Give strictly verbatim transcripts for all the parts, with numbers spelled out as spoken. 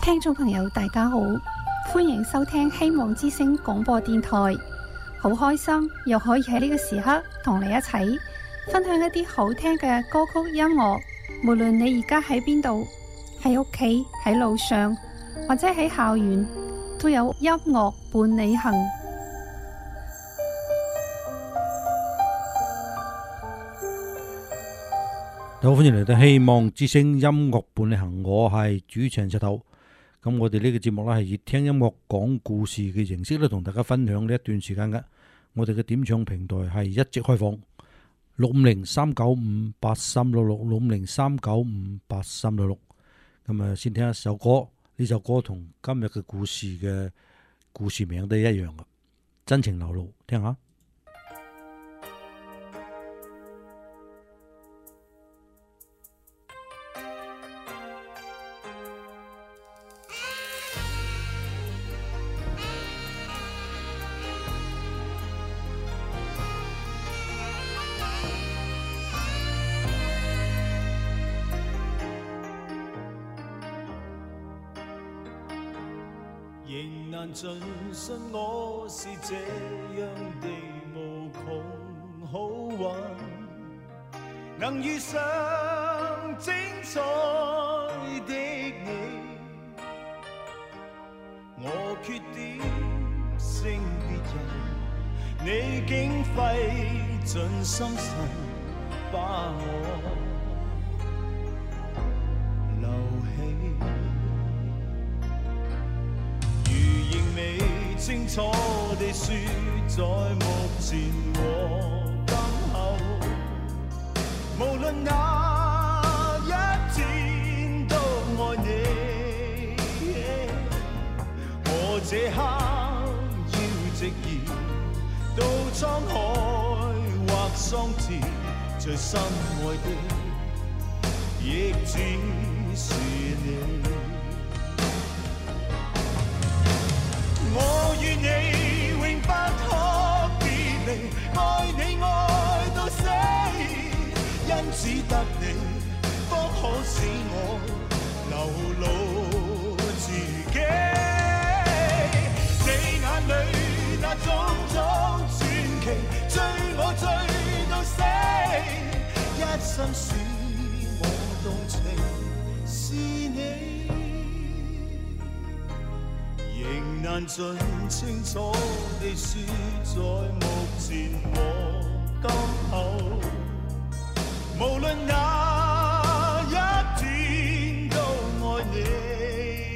聽眾朋友大家好，歡迎收聽希望之聲廣播電台。好開心又可以喺呢個時刻同你一齊分享一啲好聽嘅歌曲音樂。無論你而家喺邊度，喺屋企、喺路上或者喺校園，都有音樂伴你行。 好，歡迎嚟到希望之聲音樂伴你行，我係主持人石頭。咁我哋呢個節目咧係以聽音樂講故事嘅形式咧，同大家分享呢一段時間嘅。我哋嘅點唱平台係一直開放，六五零三九五八三六六，六五零三九五八三六六。咁啊，先聽一首歌，呢首歌同今日嘅故事嘅故事名都一樣嘅，真情流露，聽下。 仍難盡信我是這樣的無窮好運，能遇上精彩的你，我缺點勝別人，你竟費盡心神把我留起。清楚地說，在目前和今後，無論哪一天都愛你。我這刻要直言，到滄海或桑田，最深愛的亦只是你。我與你永不可別離，愛你愛到死，因只得你方可使我流露自己。你眼裏那種種傳奇，追我追到死，一生使我動情是你。仍難盡清楚地說，在目前和今後，無論哪一天都愛你。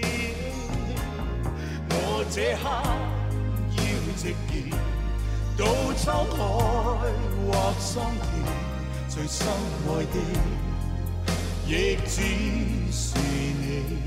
我這刻要直言，到滄海或桑田，最深愛的亦只是你。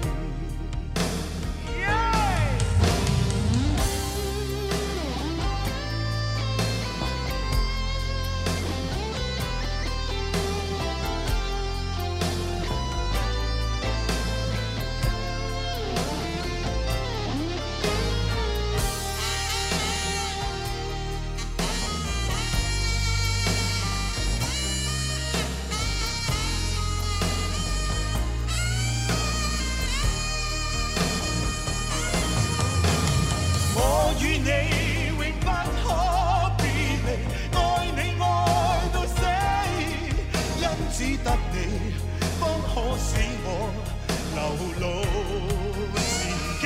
與你永不可別離，愛你愛到死，因只得你方可使我流露自己。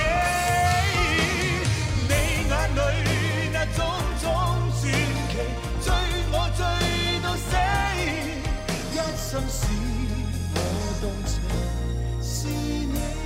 你眼裏那種種傳奇，追我追到死，一生使我動情是你。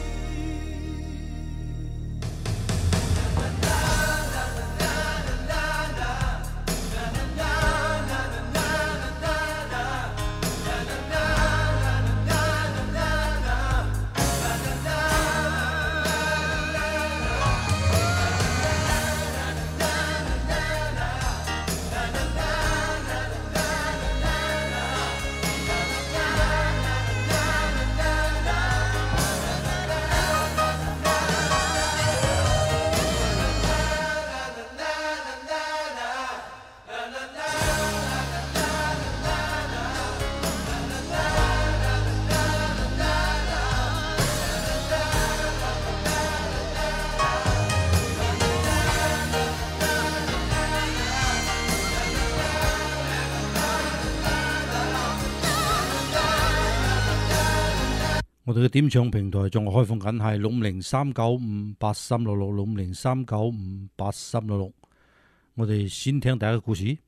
我哋嘅點唱平台仲係開放緊，係六五零三九五八三六六，六五零三九五八三六六。我哋先聽第一個故事。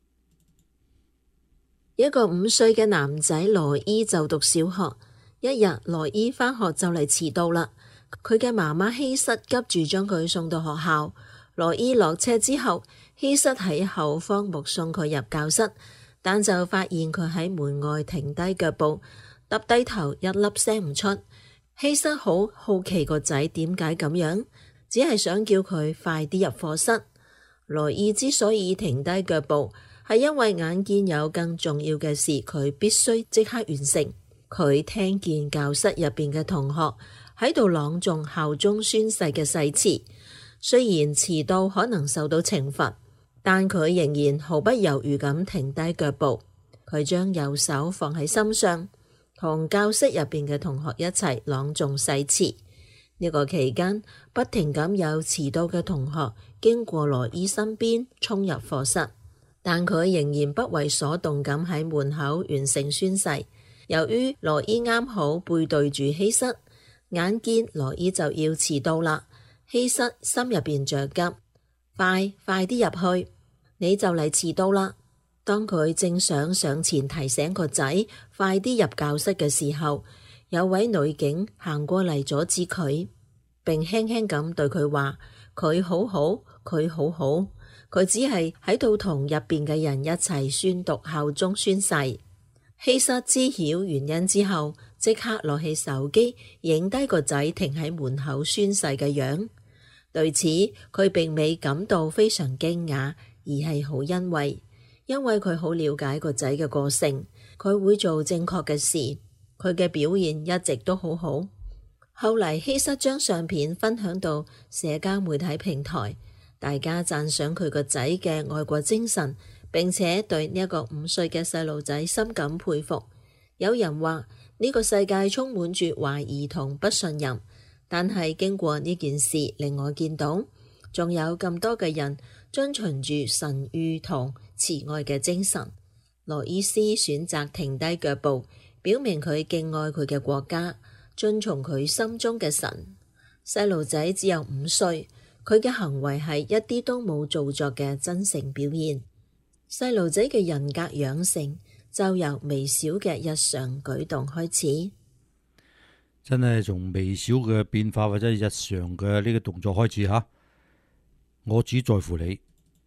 一個五歲嘅男仔羅伊就讀小學，一日羅伊返學就嚟遲到啦。佢嘅媽媽希瑟急住將佢送到學校。羅伊落車之後，希瑟喺後方目送佢入教室，但就發現佢喺門外停低腳步，耷低頭一粒聲唔出。希瑟好好奇個仔點解咁樣，只係想叫佢快啲入課室。羅伊之所以停低腳步，係因為眼見有更重要嘅事，佢必須即刻完成。佢聽見教室入邊嘅同學喺度朗誦效忠宣誓嘅誓詞，雖然遲到可能受到懲罰，但佢仍然毫不猶豫咁停低腳步。佢將右手放喺心上，同教室入邊嘅同學一齊朗誦誓詞。呢個期間，不停咁有遲到嘅同學經過羅伊身邊衝入課室，但佢仍然不為所動咁喺門口完成宣誓。由於羅伊啱好背對住希瑟，眼見羅伊就要遲到啦，希瑟心入邊着急，快快啲入去，你就嚟遲到啦。當佢正想上前提醒個仔快啲入教室嘅時候，有位女警行過嚟阻止佢，並輕輕咁對佢話：佢好好，佢好好，佢只係喺度同入邊嘅人一齊宣讀效忠宣誓。希瑟知曉原因之後，即刻攞起手機影低個仔停喺門口宣誓嘅樣。對此，佢並未感到非常驚訝，而係好欣慰，因為佢好了解個仔嘅個性，佢會做正確嘅事，佢嘅表現一直都好好。後嚟希瑟將相片分享到社交媒體平台，大家讚賞佢個仔嘅愛國精神，並且對呢一個五歲嘅細路仔深感佩服。有人話呢個世界充滿住懷疑同不信任，但係經過呢件事令我見到，仲有咁多嘅人遵循住神諭同慈愛嘅精神。羅伊斯選擇停低腳步，表明佢敬愛佢嘅國家，遵從佢心中嘅神。細路仔只有五歲，佢嘅行為係一啲都冇做作嘅真誠表現。細路仔嘅人格養成就由微小嘅日常舉動開始， 真係從微小嘅變化或者日常嘅呢個動作開始吓。我只在乎你。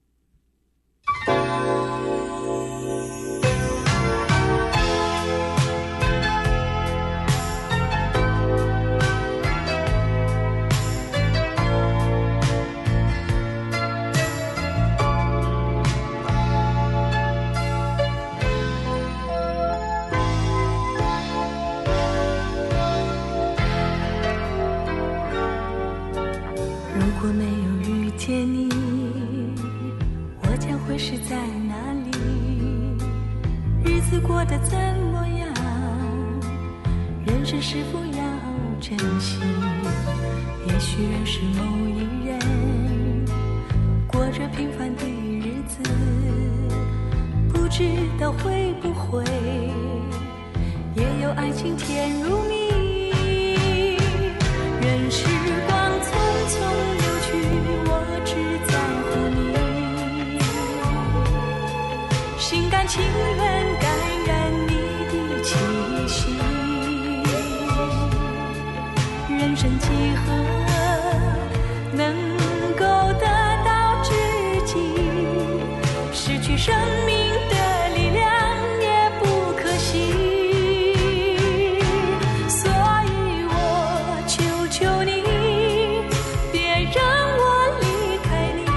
过得怎么样？人生是否要珍惜？也许认识某一人，过着平凡的日子，不知道会不会也有爱情甜如蜜。任时光匆匆流去，我只在乎你，心甘情愿感染你的气息。人生几何能够得到知己，失去生命的力量也不可惜。所以我求求你，别让我离开你，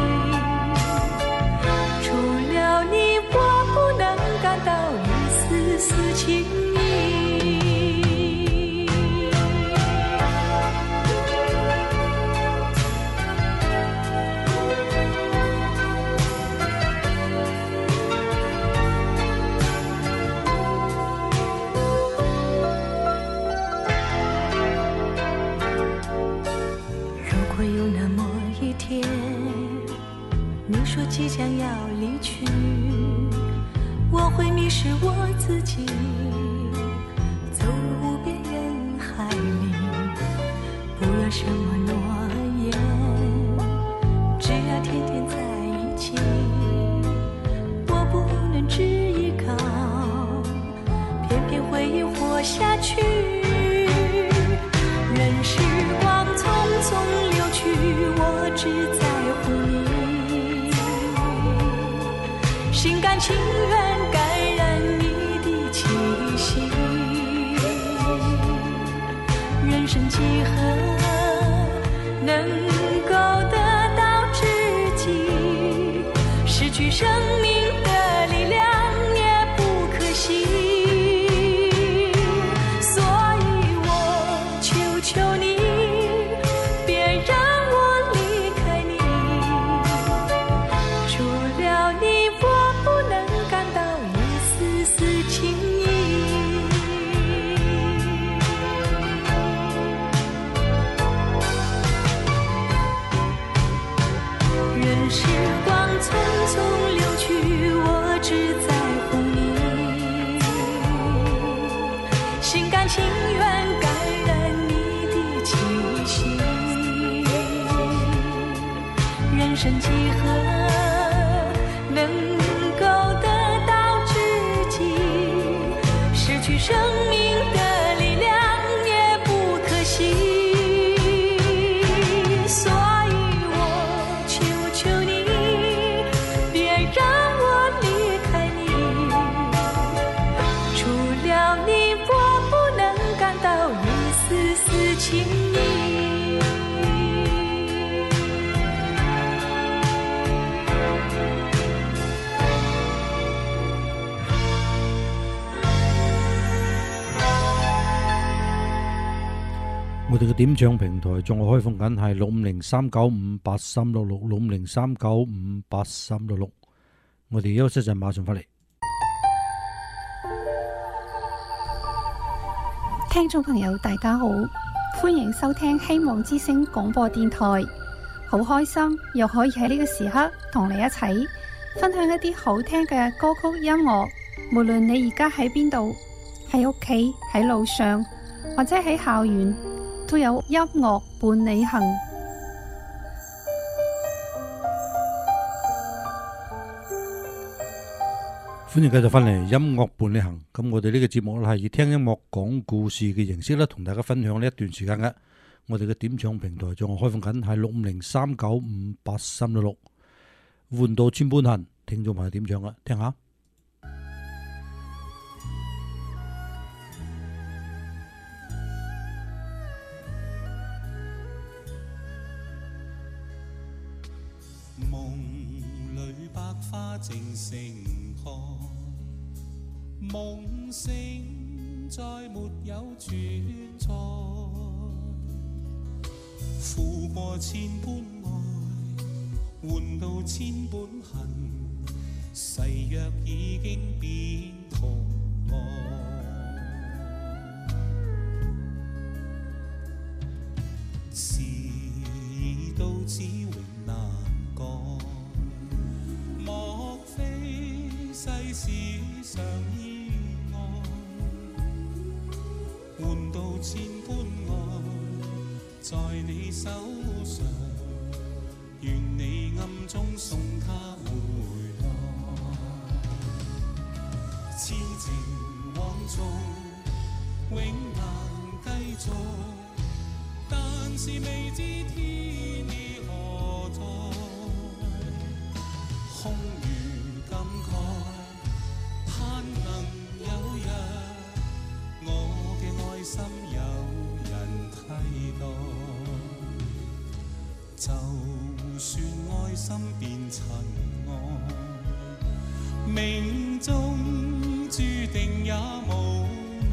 除了你我不能感到一丝丝情意。 活下去。任时光匆匆流去，我只在乎你，心甘情愿感染你的气息。人生几何能够得到知己，失去生命的力量也不可惜。所以我求求你，别让我离开你，除了你我不能感到一丝丝情意。任时光匆匆流去，我只在乎你，心甘情愿感染你的气息。人生几何能够得到知己，失去生命的力量也不可惜。所以我求求你，别让我离开你，除了你我不能感到一丝丝情意。 我哋嘅點唱平台仲係開放緊，係六五零三九五八三六六，六五零三九五八三六六。我哋休息陣，馬上翻嚟。 聽眾朋友大家好，歡迎收聽希望之聲廣播電台。好開心又可以喺呢個時刻同你一齊分享一啲好聽嘅歌曲音樂。無論你而家喺邊度，喺屋企、喺路上或者喺校園，都有音樂伴你行。 歡迎繼續翻嚟音樂伴你行。咁我哋呢個節目咧係以聽音樂講故事嘅形式咧，同大家分享呢一段時間嘅。我哋嘅點唱平台仲係開放緊，係六五零三九五八三六六。換到千般恨，聽眾朋友點唱啊？聽下。 花正盛開，夢醒再沒有存在，負過千般愛，換到千般恨，誓約已經變同愛，事已到此永難改。莫非世事常意外，換到千般愛，在你手上，願你暗中送他回來，痴情枉縱，永難繼續，但是未知天意何在。空餘感慨，盼能有日我嘅愛心有人替代。就算愛心變塵埃，命中注定也無奈。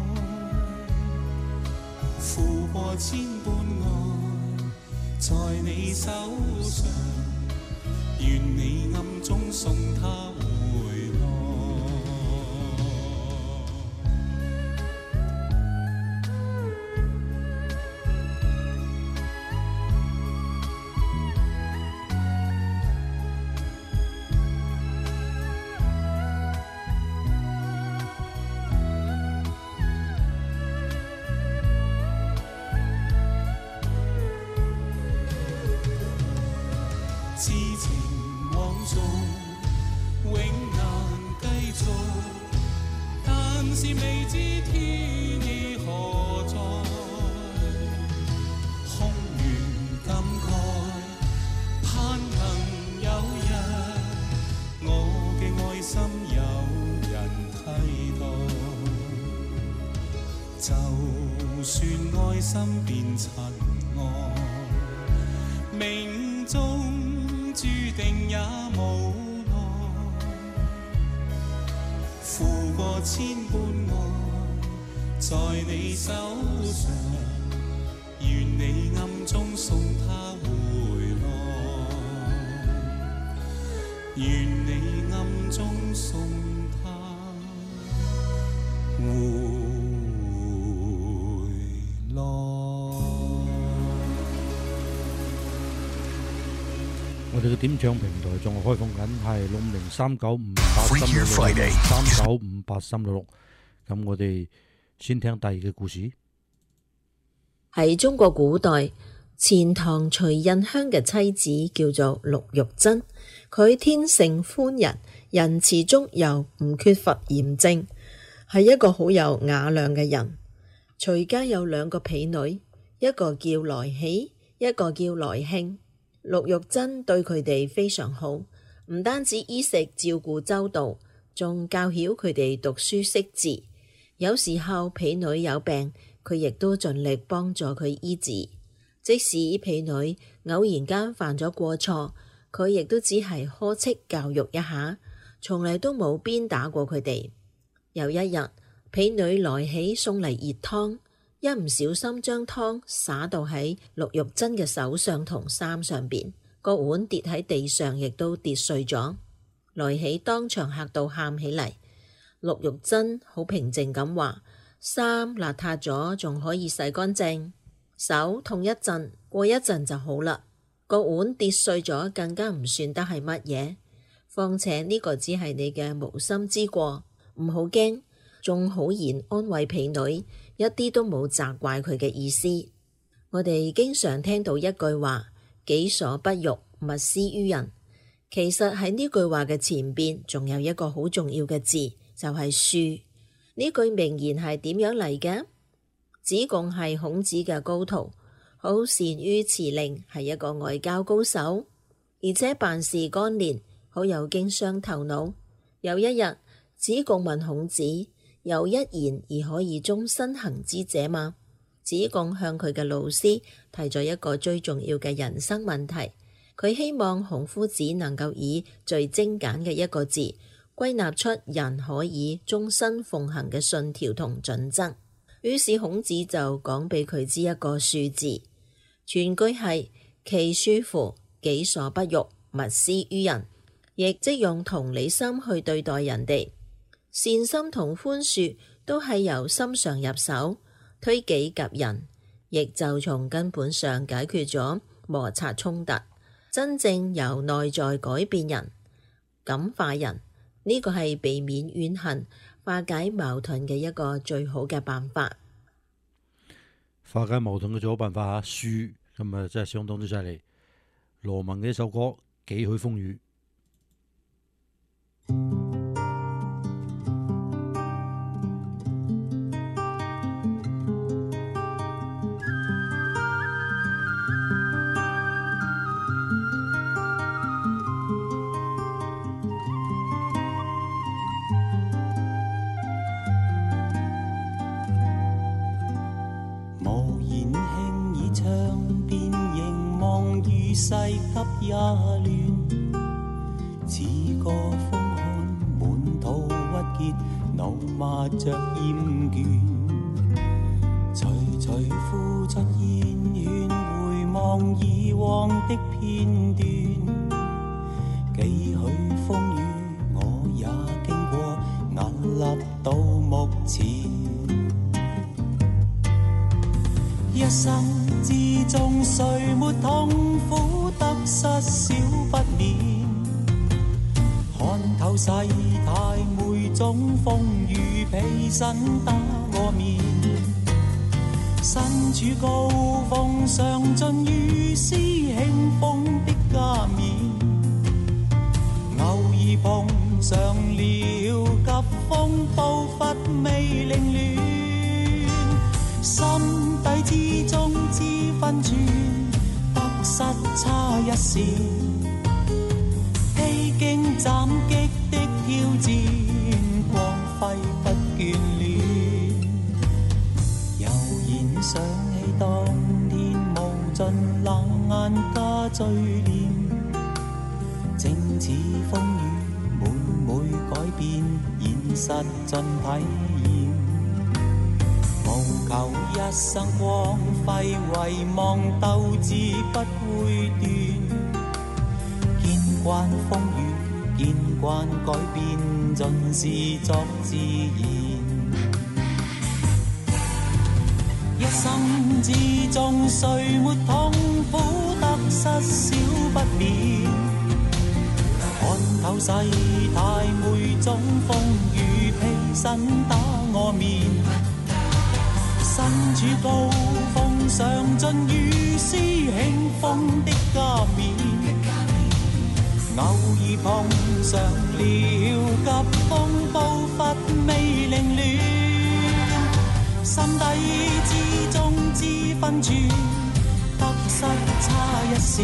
負過千般愛，在你手上。願你暗中送他回來。痴情往縱，永難繼續，但是是未知天意何在，空餘感慨，盼能有日我嘅愛心有人替代，就算愛心變塵埃，命中注定也無奈，負過千般愛在你手上，願你暗中送他回來，願你暗中送他回來。 我哋嘅點唱平台仲係開放緊，係六五零三九五八三六六三九五八三六六。咁我哋先聽第二個故事。 喺中國古代，錢塘徐印香嘅妻子叫做陸玉珍，佢天性寬仁，仁慈中又唔缺乏嚴正，係一個好有雅量嘅人。徐家有兩個婢女，一個叫來喜，一個叫來慶。陸玉珍對佢哋非常好，唔單止衣食照顧周到，仲教曉佢哋讀書識字。有時候婢女有病，佢亦都盡力幫助佢醫治。即使婢女偶然間犯咗過錯，佢亦都只係呵斥教育一下，從嚟都冇鞭打過佢哋。有一日，婢女來喜送嚟熱湯，一唔小心將湯灑到喺陸玉珍嘅手上同衫上邊，個碗跌喺地上，亦都跌碎咗。來喜當場嚇到喊起嚟。陸玉珍好平靜咁話：衫邋遢咗仲可以洗乾淨，手痛一陣，過一陣就好啦。個碗跌碎咗更加唔算得係乜嘢，況且呢個只係你嘅無心之過，唔好驚。仲好言安慰婢女，一啲都冇責怪佢嘅意思。我哋經常聽到一句話：己所不欲，勿施於人。其實喺呢句話嘅前邊仲有一個好重要嘅字，就係恕。呢句名言係點樣嚟嘅？子貢係孔子嘅高徒，好善於辭令，係一個外交高手，而且辦事幹練，好有經商頭腦。有一日，子貢問孔子：有一言而可以終身行之者嗎？子貢向佢嘅老師提咗一個最重要嘅人生問題，佢希望孔夫子能夠以最精簡嘅一個字歸納出人可以終身奉行嘅信條同準則。於是孔子就講俾佢知一個恕字，全句係其恕乎，己所不欲，勿施於人，亦即用同理心去對待人哋。善心同寬恕都係由心上入手，推己及人，亦就從根本上解決咗摩擦衝突，真正由內在改變人、感化人。呢個係避免怨恨、化解矛盾嘅一個最好嘅辦法。 化解矛盾嘅最好辦法嚇，恕咁啊，真係相當之犀利。羅文嘅一首歌《幾許風雨》。 世急也亂，似個風寒滿肚鬱結，怒罵着厭倦。徐徐付出煙圈，回望以往的片段。幾許風雨，我也經過，屹立到目前。一生之中，誰沒痛苦得失少不免？看透世態，每種風雨披身打我面。身處高峰上，盡如斯輕風的加冕。偶爾碰上了風步伐未凌亂，心底之中知分寸，得失差一線，披荊斬棘的挑戰，光輝不眷戀，悠然想起當天無盡冷眼加醉臉，正似風雨每每改變，現實盡體驗，無求一生光輝，遺忘鬥志不會斷，見慣風雨，見慣改變，盡是作自然，一生之中誰沒痛苦，得失少不免，看透世態每種風雨，披身打我面，身處高峰上盡雨絲輕風的加冕，偶爾碰上了急風步伐未凌亂，心底之中知分寸，得失差一線，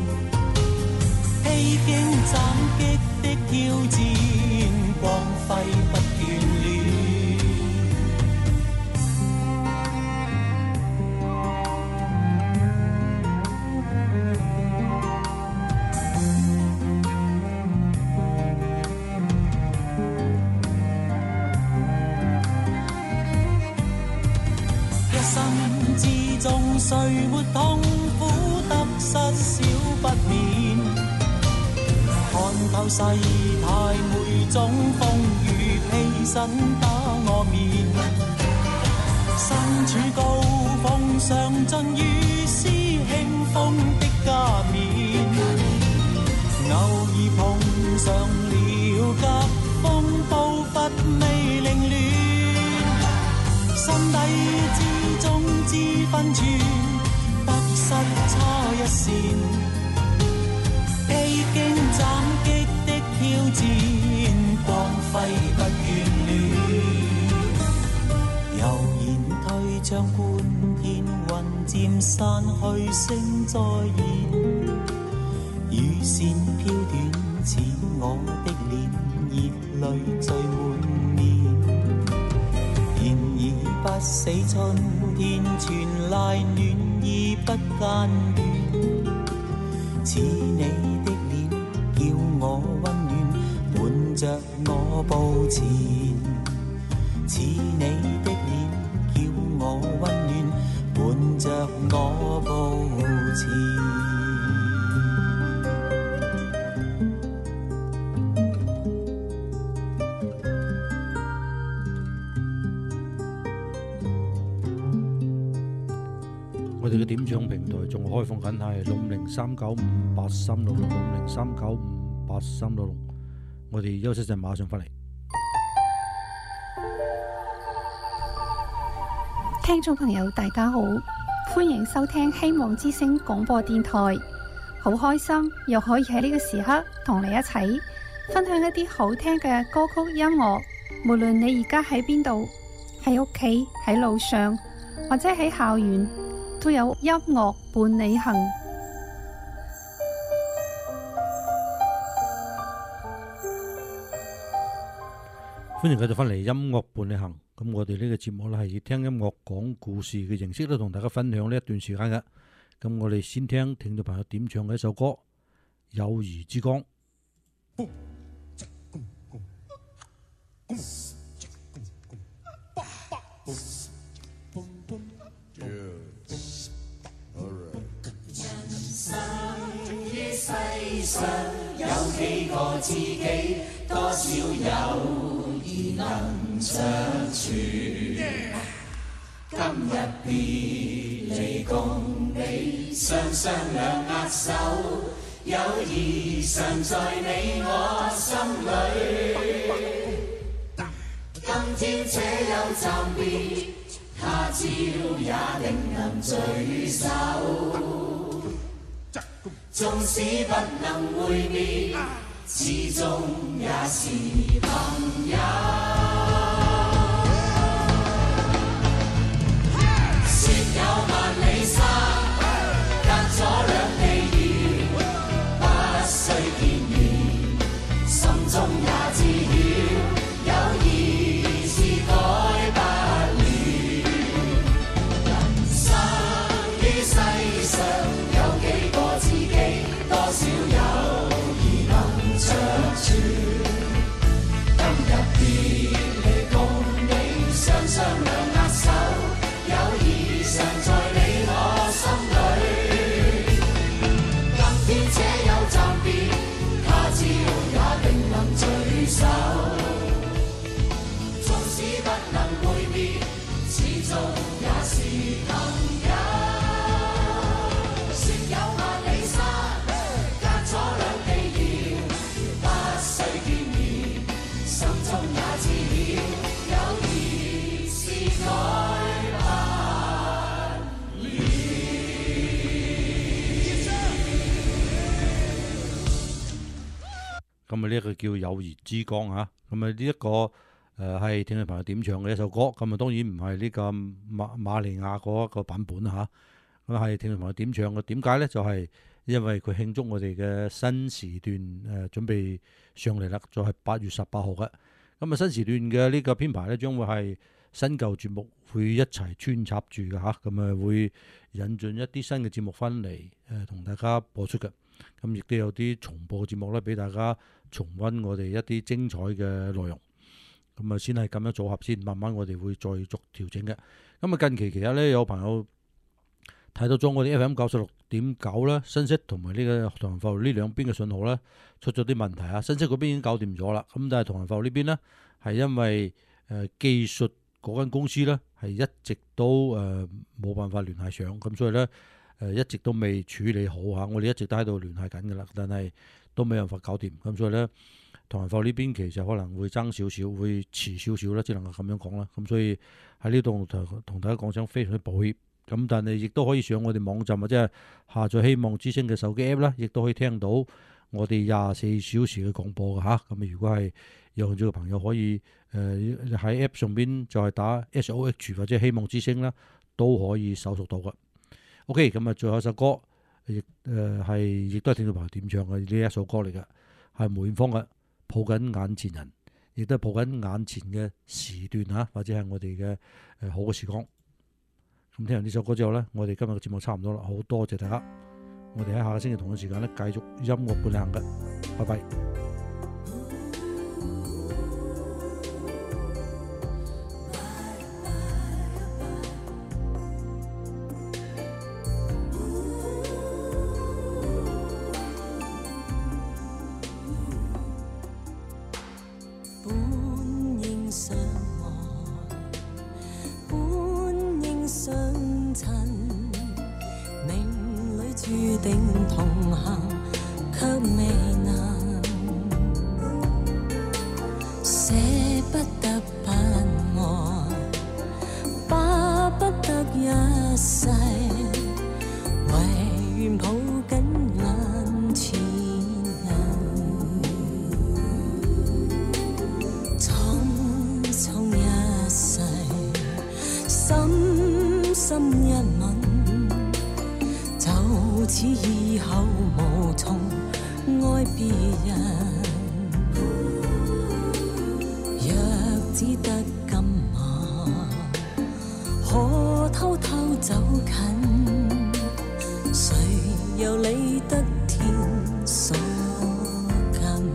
披荊斬棘的挑戰，光輝不眷戀。一生之中誰沒痛苦，得失少不免，看透世態每種風雨，披身打我面，身處高峰上盡雨絲輕風的加冕，偶爾碰上了急風步伐未凌亂，心底之中知分寸，得失差一線，披荊斬棘的挑戰，光輝不眷戀，悠然推窗觀天雲漸散去，星再現，雨線飄斷似我的臉，熱淚聚滿面，然而不死春天傳來暖意不間斷，似你的臉叫我溫暖，伴着我步前，似你的臉叫我溫暖，伴着我步前。 我哋嘅點唱平台仲開放緊係六五零三九五八三六六，六五零三九五八三六六。我哋休息陣，馬上翻嚟。 聽眾朋友大家好，歡迎收聽希望之聲廣播電台。好開心又可以喺呢個時刻同你一齊分享一啲好聽嘅歌曲音樂。無論你而家喺邊度，喺屋企、喺路上或者喺校園，都有音樂伴你行。 歡迎繼續翻嚟音樂伴你行。咁我哋呢個節目咧係以聽音樂講故事嘅形式咧，同大家分享呢一段時間嘅。咁我哋先聽聽到朋友點唱嘅一首歌《友誼之光》。 世上有幾個知己，多少友誼能長存。今日別離共你，雙雙兩握手，友誼常在你我心裏。今天且有暫別，他朝也定能聚首。縱使不能會面， 始終也是朋友。說有萬里山，隔咗兩地遙，不需見面，心中也知曉，友誼是改不了。人生於世上有幾個知己，多少友誼能長存。今日別離共你雙雙兩握手，友誼常在你我心裏。今天且有暫別，他朝也定能聚首。縱使不能會面，始終也是朋友。說有萬里山，隔咗兩地遙，不需見面，心中也知曉，友誼是改不了。 咁啊呢一個叫友誼之光嚇，咁啊呢一個誒係聽眾朋友點唱嘅一首歌，咁啊當然唔係呢個馬馬利亞嗰一個版本嚇，咁係聽眾朋友點唱嘅。點解咧？就係因為佢慶祝我哋嘅新時段誒準備上嚟啦，就係八月十八號嘅。咁啊新時段嘅呢個編排咧，將會係新舊節目會一齊穿插住嘅嚇，咁啊會引進一啲新嘅節目翻嚟誒同大家播出嘅。咁亦都有啲重播嘅節目咧，俾大家重溫我哋一啲精彩嘅內容。咁啊，先係咁樣組合先，慢慢我哋會再逐調整嘅。咁啊，近期其實咧有朋友睇到咗我哋 F M 九十六點九咧，新息同埋呢個同仁埠呢兩邊嘅信號咧出咗啲問題啊。新息嗰邊已經搞掂咗啦，咁但係同仁埠呢邊咧係因為誒、呃、技術嗰間公司咧係一直都誒冇、呃、辦法聯繫上，咁所以咧。誒一直都未處理好嚇，我哋一直都喺度聯繫緊㗎啦，但係都冇辦法搞掂，咁所以咧，同仁埠呢邊其實可能會爭少少，會遲少少啦，只能夠咁樣講啦。咁所以喺呢度同同大家講聲非常之抱歉。咁但係亦都可以上我哋網站或者係下載希望之聲嘅手機 app 啦，亦都可以聽到我哋廿四小時嘅廣播㗎嚇。咁啊，如果係有興趣嘅朋友可以誒喺、呃、app 上邊就係打 S O H 或者希望之聲啦，都可以搜索到㗎。OK， 咁啊，最後一首歌，亦誒係亦都係聽眾朋友點唱嘅呢一首歌嚟嘅，係梅艷芳嘅《抱緊眼前人》，亦都係抱緊眼前嘅時段嚇，或者係我哋嘅誒好嘅時光。咁聽完呢首歌之後咧，我哋今日嘅節目差唔多啦，好多謝大家，我哋喺下個星期同一時間咧繼續音樂伴你行嘅，拜拜。 注定同行，卻未能捨不得不愛，巴不得一世，唯願抱緊眼前人，匆匆一世，深深一吻。就此以後無從愛別人，若只得今晚，可偷偷走近，誰又理得天所近？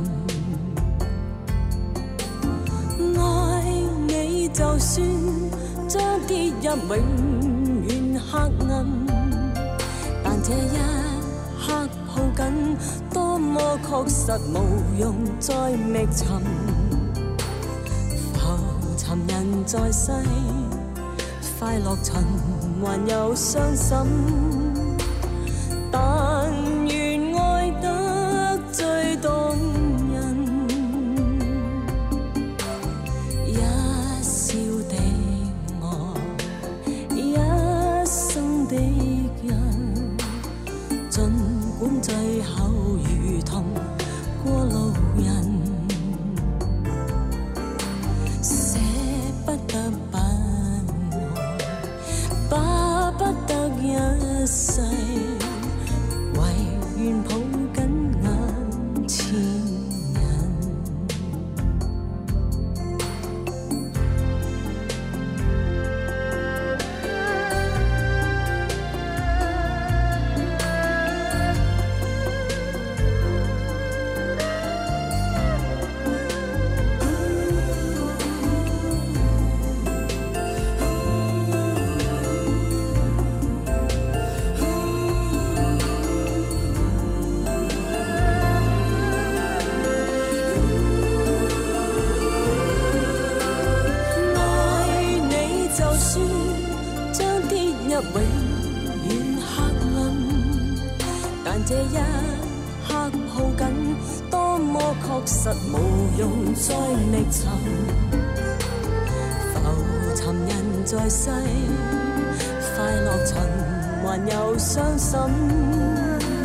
愛你就算將跌入永遠黑暗，這一刻抱緊，多麼確實無用再覓尋。浮沉人在世，快樂循環又傷心。但願愛得最動人，一笑的愛，一生的人。儘管最後如同過路。 人，捨不得不愛，巴不得一世，唯願抱緊眼前人。永遠黑暗，但這一刻抱緊，多麼確實無用再覓尋。浮沉人在世，快樂循環又傷心。